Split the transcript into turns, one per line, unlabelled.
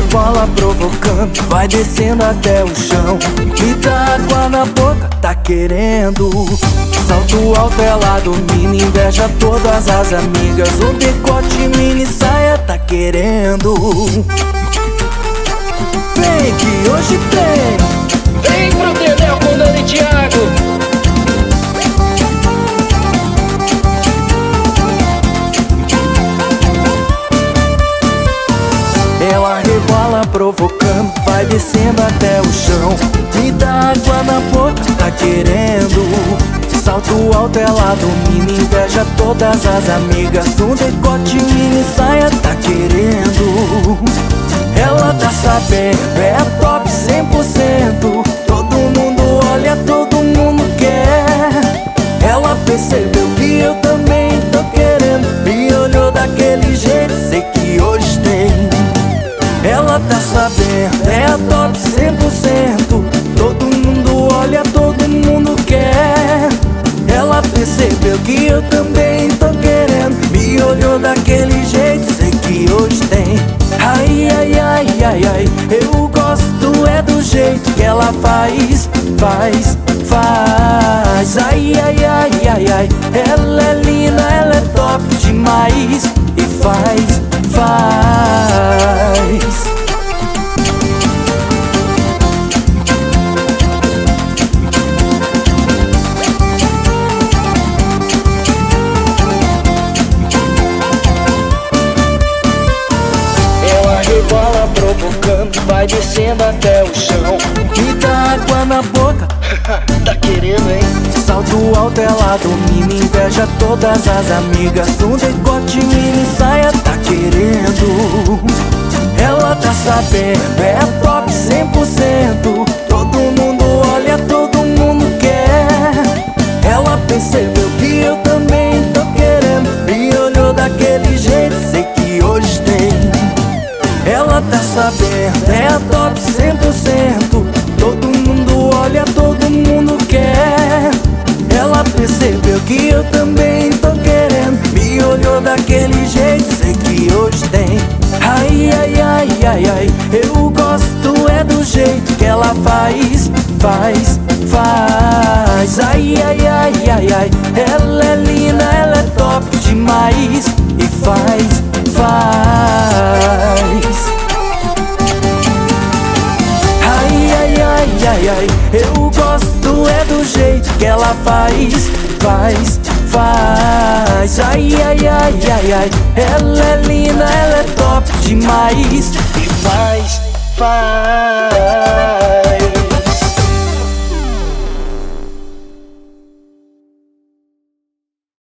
rebola provocando, vai descendo até o chão. Me dá água na boca, tá querendo. Salto alto, ela domina, inveja todas as amigas. O decote, mini saia, tá querendo. Vem que hoje tem.
Vem pro Dedéu com Dani e Thiago.
Ela rebola provocando, vai descendo até o chão. Me dá água na boca, tá querendo. Salto alto, ela domina, inveja todas as amigas. Um decote, mini saia, tá querendo. Ela tá sabendo, é top 100%. Todo mundo olha, todo mundo quer. Ela percebeu que eu também tô querendo. Me olhou daquele jeito, sei que hoje tem. Ela tá sabendo, é a top 100%. Todo mundo olha, todo mundo quer. Ela percebeu que eu também tô querendo. Me olhou daquele jeito, sei que hoje tem. Ai, ai, ai, ai, ai, eu gosto é do jeito que ela faz, faz, faz. Ai, ai, ai, ai, ai, ela é linda, ela é top demais. E faz, faz.
Rebola provocando, vai descendo até o chão.
Me dá água na boca,
tá querendo, hein?
salto alto, ela domina, inveja todas as amigas. Um decote, mini saia, tá querendo. Ela tá sabendo, é top 100%. Todo mundo olha, todo mundo quer. Ela percebeu que eu também tô querendo. Me olhou daquele jeito, sei que hoje tem. Ela tá sabendo, é a top 100%. Todo mundo olha, todo mundo quer. Ela percebeu que eu também tô querendo. Me olhou daquele jeito, sei que hoje tem. Ai, ai, ai, ai, ai, eu gosto é do jeito que ela faz, faz, faz. Ai, ai, ai, ai, ai, ela é linda, ela é top demais. E faz, faz. Ai, ai, ai, ai, ai, eu gosto é do jeito que ela faz, faz, faz. Ai, ai, ai, ai, ai, ela é linda, ela é top demais.
E faz, faz.